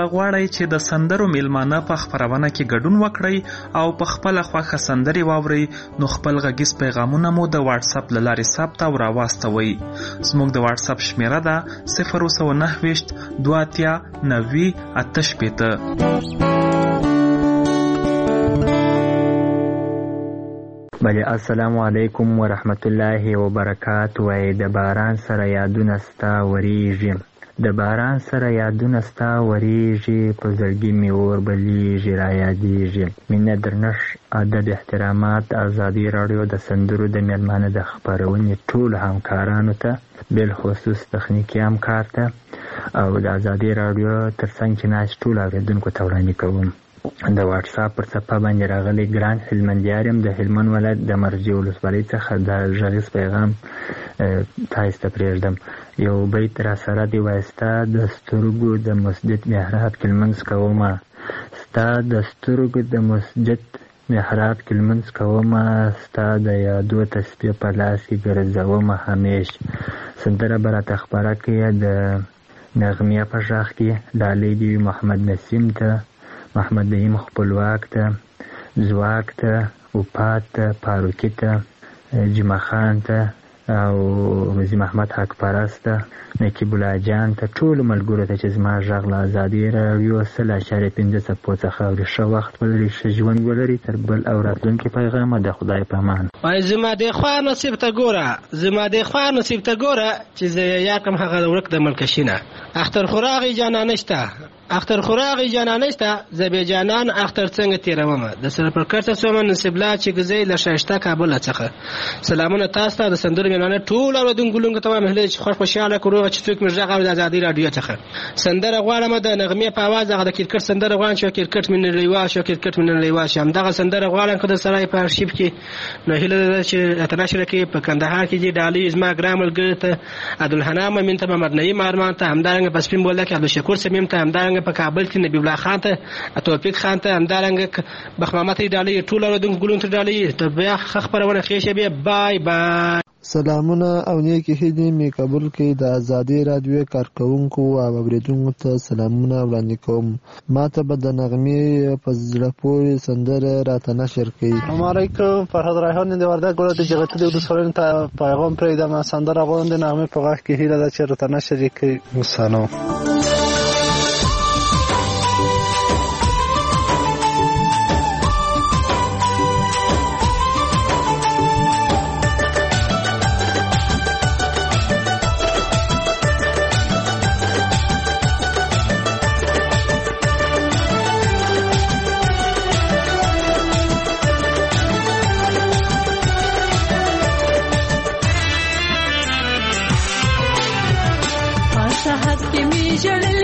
غواړئ چې د سندرو میلمانه په خپرونه کې ګډون وکړئ او په خپله خوښه سندرې واورئ نو خپل غږیز پیغامونه مو د واتساپ له لارې ثبت او راواستوئ. زموږ د واتساپ شمیره ده صفر سوه نهه ویشت دوه اتیا نوي اته شپېته. بله السلام علیکم ورحمت الله وبرکاته. د باران سره یادونه ستا وریږي، د باران سره یادونه ستا وریږي، په زړګي مې اور بلیږي را یادیږي. مینه درنښت ادب احترامات ازادي راډیو د سندرو د میلمانه د خپرونې ټولو همکارانو ته بالخصوص تخنیکي همکار ته او د ازادي راډیو ترڅنګ چې ناست ټولو اورېدونکو ته وړاندې کوم. د واتساپ پر صفحه باندې راغلی ګران هلمندیار یم د هلمند ولایت د مرجې ولسوالۍ څخه د غږیز پیغام تاسو ته پرېږدم. یو بیت را سره دی وایي ستا د سترګو د مسجد محراب کې لمونځ کومه، ستا د سترګو د مسجد محراب کې لمونځ کومه، ستا د یادو تسبیح په لاس کې ګرځومه همیش. سندره به راته خپره کړې د نغمې په غږ کې. ډالۍ دې وي محمد نسیم ته، محمد نعیم خپلواک ته، زواک ته، اوپات ته، پاروکي ته، جمعه خان ته او مزي محمد حق پرست ته، نقیب الله جان ته، ټولو ملګرو ته چې زما غږ له ازادي راډیو سل اشاریه پنځه څپو څخه اوري. ښه وخت ولري، ښه ژوند ولري. تر بل او راتلونکي پیغامه د خدای په امان. وایي زما د خوا نصیب ته ګوره، زما د خوا نصیب ته ګوره چې زه یا کم هغه ورک د ملکشینه. اختر خوراغي جانانه شته، اختر خوراغي جانانه شته، زبې جانان اختر څنګه تیرومه. د سره پر کړه سومه نصیب لا چې گزي له شایسته کابل څخه. سلامونه تاسو ته د سندرو میلمانه ټول اوردونکو لنګ ته وایم هله چې خوش خوشاله کړو چې څوک مرزه غو د ازادي رادیو څخه. سندره غواړم د نغمې په आवाज هغه د کرکټ سندره غواړم چې کرکټ مين لیوا شو کرکټ مين لیوا شم دغه سندره غواړم کده سړی په ارشیف کې نو هله چې اتناشره کې په کندهار کې دي ډالۍ زما ګرامل ګرته عبدالحنان مين ته محمد نعیم ارمان ته همدارنګ په سپین بوله کې عبدالشکور سمیم ته همدارنګ په کابل کې نبی الله خان ته توفیق خان ته همدارنګ بخمامت ډالۍ ټول اوردونکو ګلون ته ډالۍ ته بیا خبرونه خېشه به بای بای. سلامونه او نیکی هیلې مې قبول کړئ. د ازادي راډیو کارکونکو او اوریدونکو ته سلامونه وړاندې کوم. ما ته به د نغمې په زړه پورې سندره راته نشر کړئ. السلام علیکم، فرهاد ریحان د وردګ ولایت جغتي د ولسوالۍ ته پیغام پرېږدم. سندره غواړم د نغمې په غږ کې هیله ده چې راته نشر کړئ. سلام. شهد کې می جړل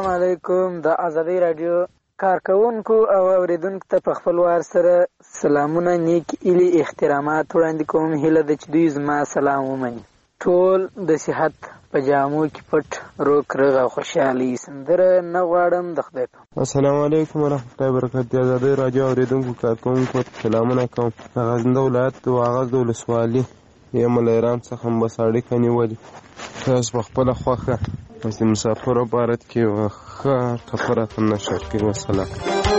علیکم. د ازادي رادیو کارکونکو او اوریدونکو ته په خپل وار سره سلامونه، نیک ایلي، احترامات وړاندې کوم. هیله ده چې دوی زما سلام ومني. ټول د صحت په جامو کې پټ روغ رغ او خوشحالي. سندره نه غواړم د خدای په. السلام علیکم ورحمۃ اللہ وبرکاتہ. ازادي رادیو اوریدونکو کارکونکو ته سلامونه کوم. غزنده ولایت د واغظ د ولسوالي یم له ایران څخه بس اړیکه نیولې. تاسو په خپله خوښه بس د مسافرو بارت کې ښه ټپه راته نشر کړي. وسلام.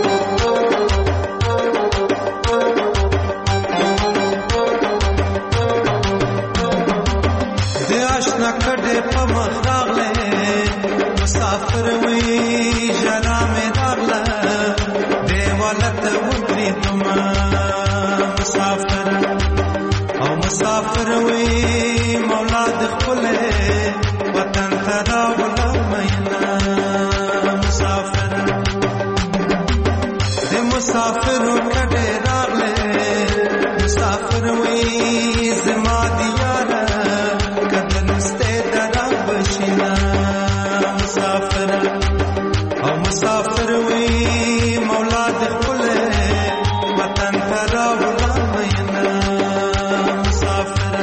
د اشنا کډې په مخ راغلې مسافر وې ژړا مې راغله دیواله ته ودرېدم مسافر او مسافر وې مولا د خپلې وطن ته راوړم مینا مسافر د مسافرو کډې راغلې مسافر وې زما د یاره مسافر او مسافر وی مولا د خپل وطن ته راوړم مینا مسافر.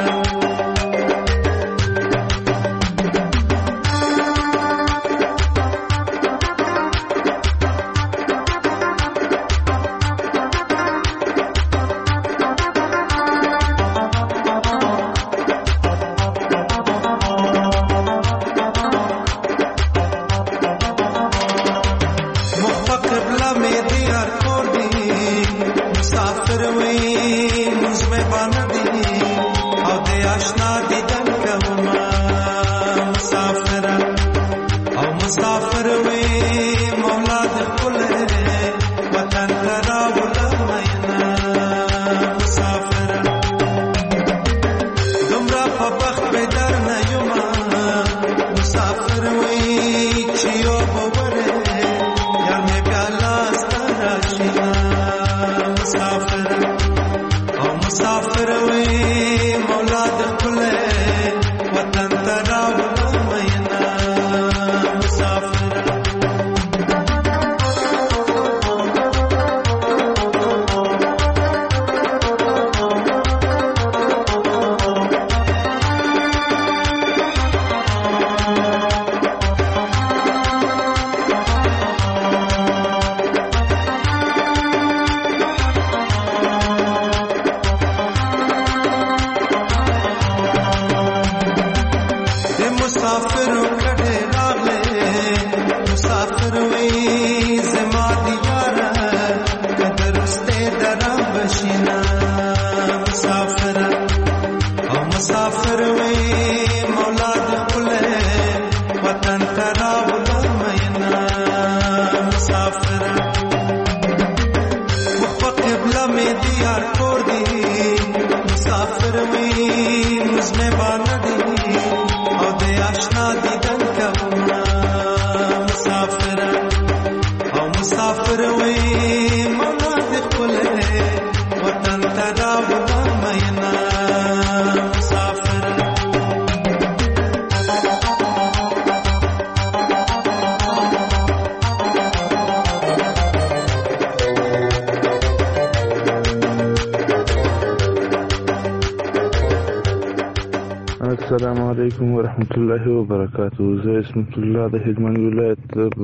السلام علیکم ورحمت الله وبرکاتہ. زه اسمت الله د هلمند ولایت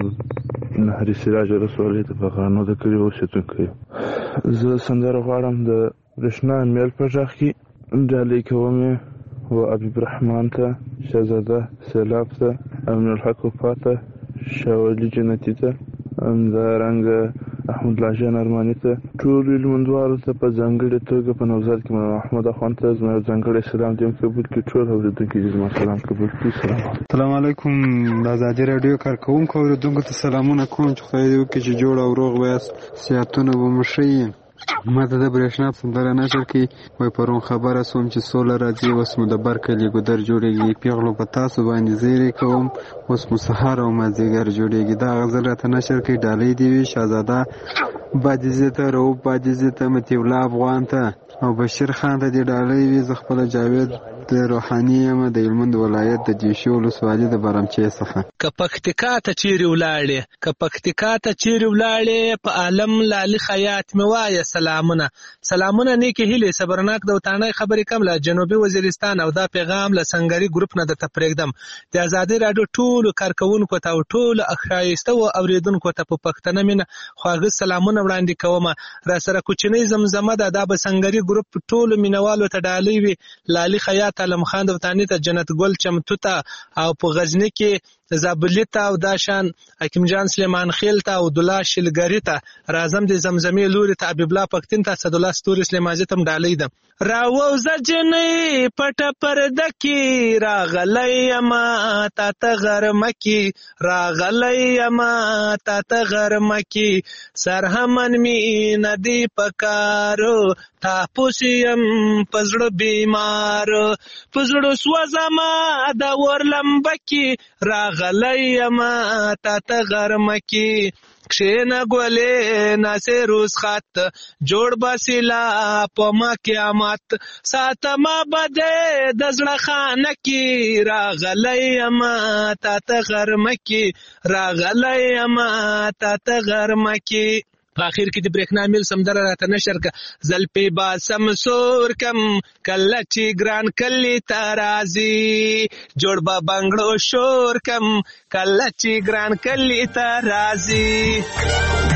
نهري سراج ولسوالۍ د بغانو د کلي اوسېدونکی یم. زه سندره غواړم د برېښنا میل په غږ کې ډالۍ کوم یې و حبیب رحمان ته، شهزاده سیلاب ته، امین الحق وفا ته، شاه ولي جنتي ته، همدارنګه احمد الله جان ارماني ته، ټولو هلمندوالو ته په ځانګړې توګه په نوزاد کې مولانا محمد اخوان ته زما یو ځانګړی سلام دې قبول کړي. ټول اورېدونکي دې زما سلام قبول کړي. سلام السلام علیکم. د ازادي راډیو کارکوونکو اورېدونکو ته سلامونه کوم چې خدای دې وکړي چې جوړ او روغ ویاست، صحتونه به مو ښه وي. ما ته د برېښنا سندره نشر کړي. وایي پرون خبره سوم چې سوله راځي، اوس مو د بر کلي ګودر جوړېږي. پیغلو په تاسو باندې زیری کوم، اوس مو سهار او مازدیګر جوړېږي. دا غزل راته نشر کړي. ډالۍ دې وي شهزاده بادیزې ته، رؤف بادیزې ته، مطیع الله افغان ته او بشیر خان ته دې ډالۍ وي. زه خپله جاوید محمد روحاني یم د هلمند ولایت د جیشي ولسوالي د برمچې څخه. که پکتیکا ته چیرې ولاړې که پکتیکا ته چیرې ولاړې په عالم لالي خیاط مې وایه سلامونه سلامونه نیکې هیلې صبرناک د وطنۍ خبرې کم له جنوبي وزیرستان او دا پیغام له سنګري ګروپ نه درته پرېږدم. د ازادۍ راډیو ټولو کارکوونکو ته او ټولو ښایستهو اورېدونکو ته په پښتنه مینه خواږه سلامونه وړاندې کومه. را سره کوچنۍ زمزمه ده دا به سنګري ګروپ ټولو مینوالو ته ډالۍ وي. لالي خیاط عالم خان د وطنۍ ته جنت ګل چمتو ته او په غزني کې زابلي ته او داشان حکیم جان سلیمان خیل ته او عبدالله شلګري ته راځم د زمزمې لوري ته حبیب الله پښتین ته اسدالله ستوري سلیمازي ته هم ډالۍ ده. راووځه جنۍ پټه پرده کې راغلی یما تا ته غرمه کې راغلی یما تا ته غرمه کې سرهمن مینه دې پکارو تاپوس یم په زړه بیمارو په زړه سوځمه د اور لمبه کې راغلی یما تا ته غرمه کې کښېنه ګلې ناصر رسخت جوړ بسیلا په ما قیامت ساتمه بده د زړه خانه کې راغلی یما تا ته غرمه کې راغلی یما تا ته غرمه کې. په اخر کې د برېښنا میل سمدره راته نشر که زلفې با سمسور کم کله چې ګران کلي ته راځي جوړ به بنګړو شور کم کله چې ګران کلي ته راځي.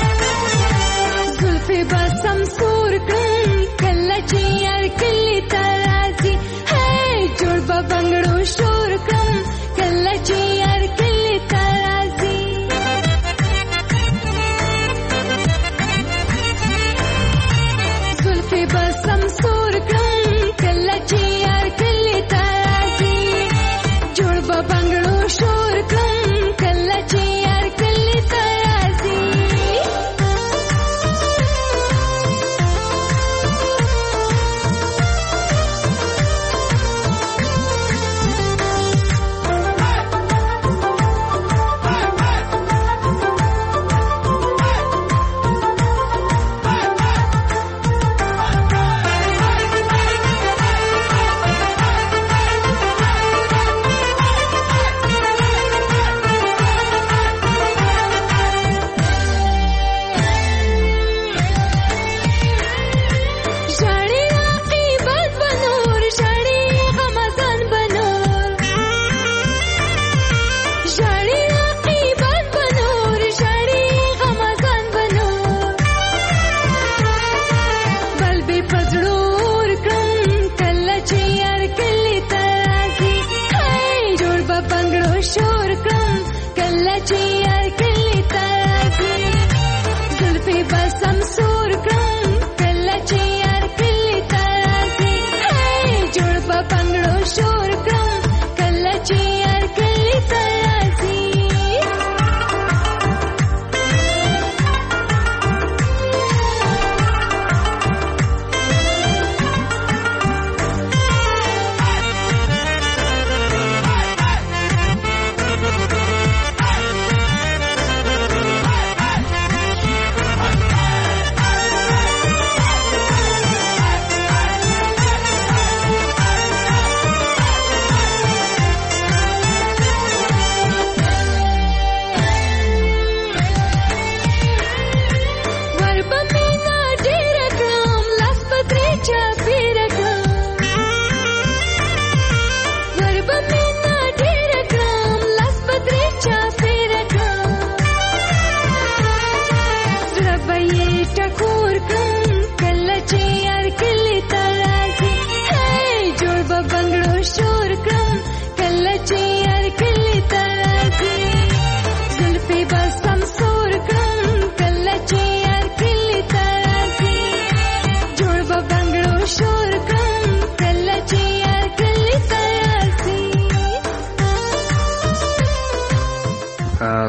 بسم سور کم کله چې یار کلی ته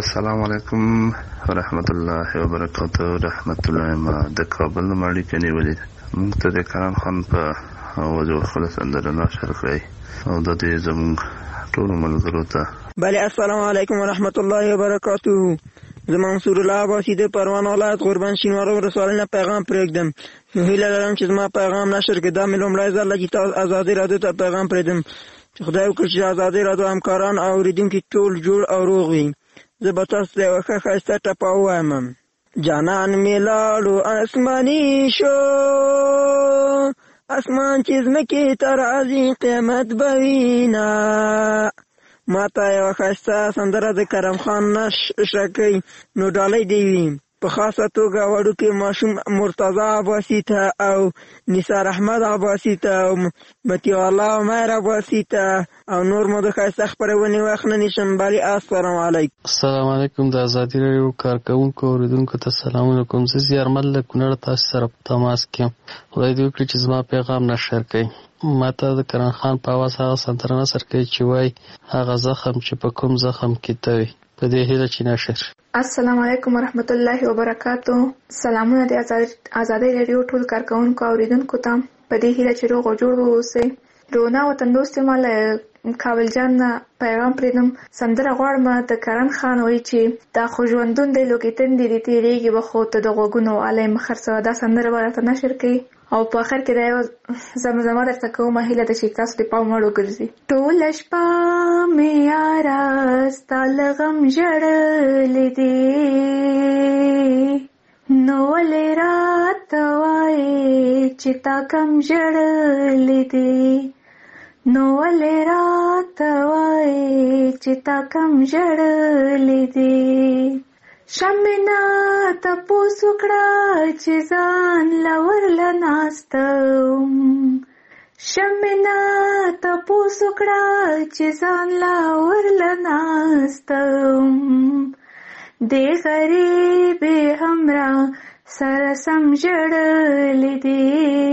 السلام علیکم ورحمت الله وبرکاته. رحمت الله ما د کابل نه اړیکه نیولې ده. موږ ته د کرم خان په وجه خپل سندره نشر کړی او د دې زموږ ټولو ملګرو ته بله السلام علیکم ورحمت الله وبرکاته. زه منصور الله عباسی د پروان ولایت قربان شینوارو ولسوالۍ نه پیغام پرېږدم. هیله لرم چې زما پیغام نشر کړي. دا مې لومړی ځل ده چې تاسو ازادي راډیو ته پیغام پرېږدم. چې خدای وکړي چې ازادي راډیو همکاران او اورېدونکي ټول جوړ او روغ وي. زه به تاسو ته یوه ښه ښایسته ټپه ووایم. جانان مې لاړو اسماني شو، اسمان چې ځمکې ته راځي قیامت به وینه. ما ته یوه ښایسته سندره د کرم خان نشر کړئ نو ډالۍ دې وي. په خاصه توګه وړوکی ماشوم مرتضی عباسي ته او نثار احمد عباسي ته او مطیع الله عمر عباسي ته او نور مو د ښایسته خپرونې وخت نه نیسم. بلې السلام علیکم. السلام علیکم. د ازادي راډیو کارکوونکو اورېدونکو ته سلامونه کوم. زه زیارمل له کونړ تاسو سره په تماس کې یم. خدای دې وکړي چې زما پیغام نشر کړئ. ما ته د کرم خان په اواز هغه سندره نشر کړئ چې وایي هغه زخم چې په کوم زخم کې ته وي. په دې هیله چې نشر. السلام علیکم ورحمت الله وبرکاتو. سلامونه د ازادي راډیو ټول کارکوونکو او اوریدونکو ته. په دې هیله چې روغ او جوړ واوسئ. رونا وطن دوست ما له کابل جان نه پیغام پرېږدم. سندره غواړم د کرم خان وایي چې دا خو ژوندون دی لوګې تندې دې تېرېږي به خو ته د غوږونو الی مه خرڅوه. دا سندره به راته نشر کړي او په آخر کې دا یو زمزمه درته کومه هیله ده چې تاسو د پام وړ وګرځي. ټوله شپه مې یاره ستا له غم ژړلې دي، نو ولې راته وایې چې تا کم ژړلې دي، نو ولې راته وایې چې تا کم ژړلې دي. شمنا تپوس وکړه چې ځان لورله ناستم، شمنا تپوس وکړه چې ځان لورله ناستم. دې غریبې همرا سره سم ژړلې دي،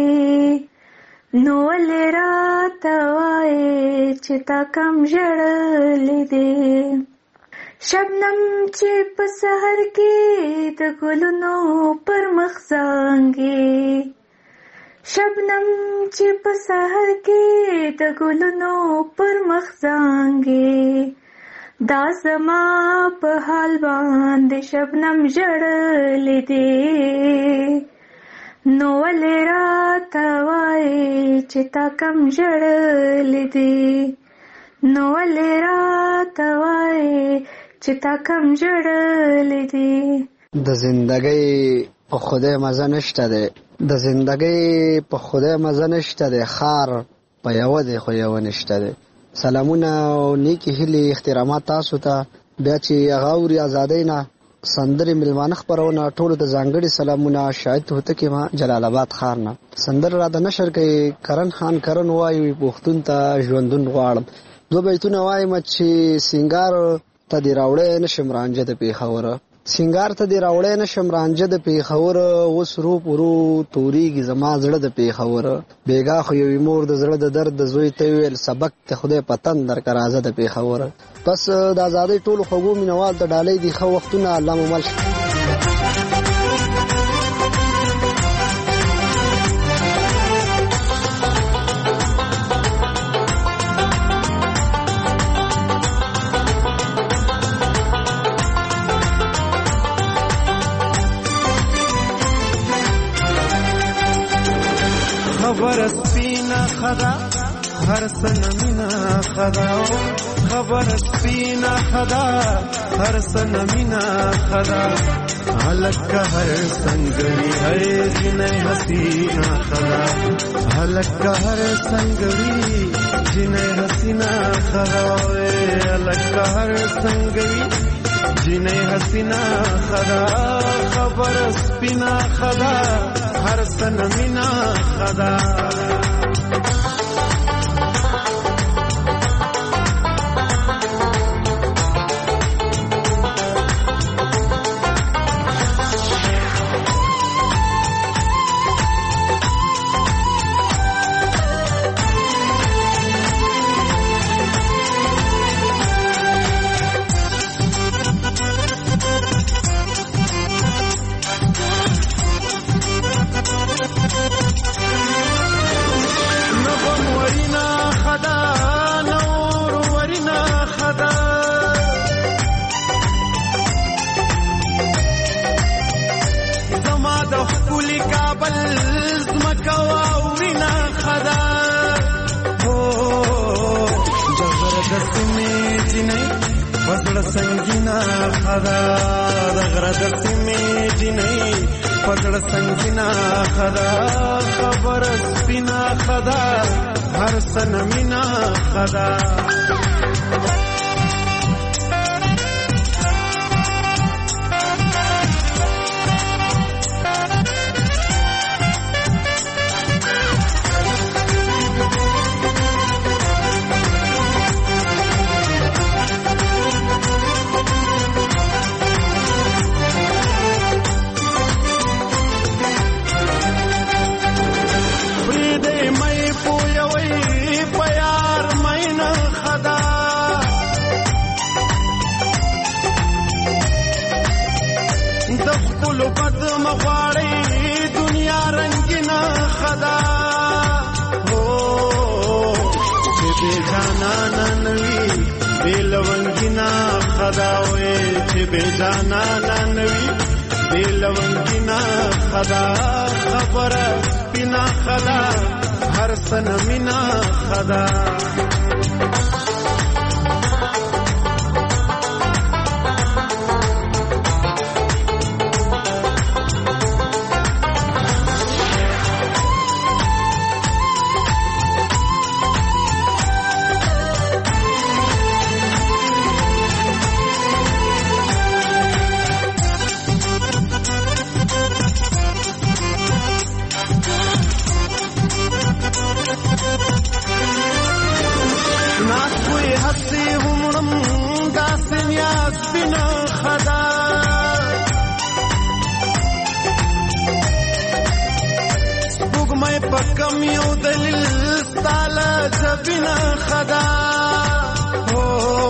نو ولې راته وایې چې تا کم ژړلې دي. شبنم چې په سحر کې د ګلونو پر مخ زانګي، شبنم چې په سحر کې د ګلونو پر مخ زانګي. دا زما په حال باندې شبنم ژړلې دي، نو ولې راته وایې چې تا کم ژړلې دي، نو ولې راته وایې چې تا کم ژړلې دي. د زندګۍ په خدای مزه نشته دی، د زندګۍ په خدای مزه نشته دی، خار په یوه دی خو یوه نشته دی. سلامونه او نیکې هیلې احترامات تاسو ته. بیا چې هغه اوري ازادۍ نه سندرې میلمانه خپرونه ټولو ته ځانګړي سلامونه. شاهد هوتکی ما جلال آباد ښار نه سندره راته نشر کوي. کرن خان کرن وایي پښتون ته ژوندون غواړم. دو بیتونه وایم چې سینګار ته دې راوړی نشم رانجه د پېښوره، سینګار ته دې راوړی نشم رانجه د پېښوره. اوس رو پرو تورېږي زما زړه د پېښوره. بېګا خو یوې مور د زړه د درد د زوی ته ویل سبق ته خدای پتن درکه راځه د پېښوره. بس د ازادۍ ټولو خوږو مینوال ته ډالۍ دي ښه وختونه. الله مو مل شه. خبر سپینا خدا هر سنمینا خدا، خبر سپینا خدا هر سنمینا خدا. هلکه هر سنگری ہے جنه حسینا خدا، هلکه هر سنگری جنه حسینا خدا. هلکه هر سنگری جنه حسینا خدا. خبر سپینا خدا هر سنمینا خدا. جنۍ پزړه سنگینا خدا د غره د سیمې جنۍ پزړه سنگینا خدا خبر سپینا خدا هر سنمینا خدا बेजाना ननवी बेलवंगिना खदा खबर पिना खदा हर सनमिना खदा پکم یو دلیل ستاله جبینا خدا هو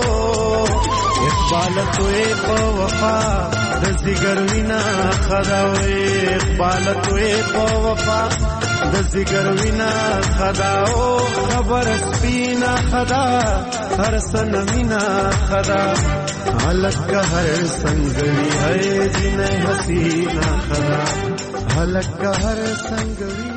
اقبال توی په وفا د زیګر وینا خدا وې اقبال توی په وفا د زیګر وینا خدا او خبر سپینا خدا هر سنمینا خدا هلک هر سنگوی ہے جن حسینا خدا هلک هر سنگوی